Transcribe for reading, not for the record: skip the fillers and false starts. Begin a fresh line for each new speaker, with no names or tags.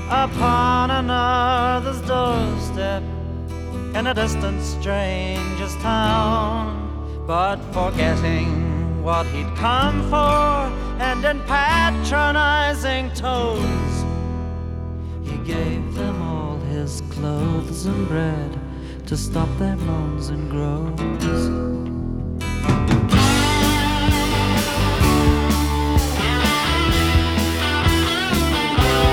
upon another's doorstep in a distant stranger's town. But forgetting what he'd come for, and in patronizing tones, he gave them all his clothes and bread to stop their moans and groans.